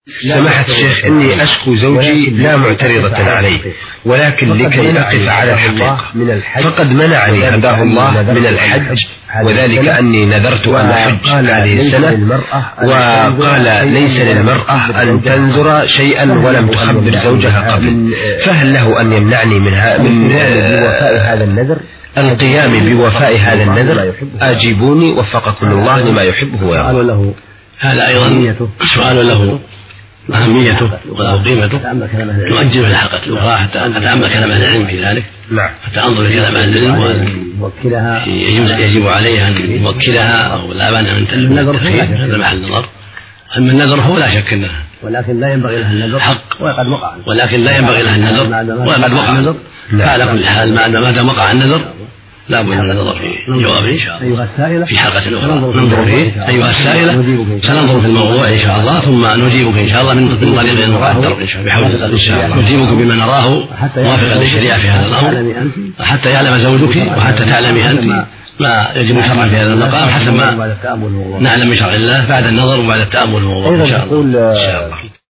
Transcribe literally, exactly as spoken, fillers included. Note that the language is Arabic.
سماحة الشيخ، إني أشكو زوجي لا معترضة عليه، ولكن لكي أقف على الحقيقة فقد منعني هداه الله من الحج، وذلك أني نذرت أن أحج هذه السنة، وقال ليس للمرأة أن تنذر شيئا ولم تخبر زوجها قبل، فهل له أن يمنعني من هذا النذر القيام بوفاء هذا النذر؟ أجيبوني وفقكم الله لما يحبه ويرضى. هذا أيضا سؤال له أهميته وله قيمته، نؤجل في حلقة الأخرى حتى أتأمل كلام أهل العلم في ذلك، حتى أنظر في كلام أهل العلم وأن يجب عليه أن يوكلها أو لا بأن أن تلتخيل هذا محل النظر. أما النذر هو لا شك أنه ولكن لا ينبغي له النذر حق، وقد وقع ولكن لا ينبغي له النذر وقد وقع النذر. فعلى كل حال ما دام وقع النذر لا بد من النظر في جوابه إن شاء الله في حلقة أخرى ننظر فيه. أيها السائلة، سننظر في الموضوع إن شاء الله ثم نجيبك إن شاء الله من طريق مقدر إن شاء الله بحول الله إن شاء الله. نجيبك بما نراه موافقا للشريعة في هذا الأمر، حتى يعلم زوجك وحتى تعلمي أنت ما يجب شرعا في هذا المقام حسب ما نعلم من شرع الله بعد النظر وبعد التأمل في الموضوع إن شاء الله.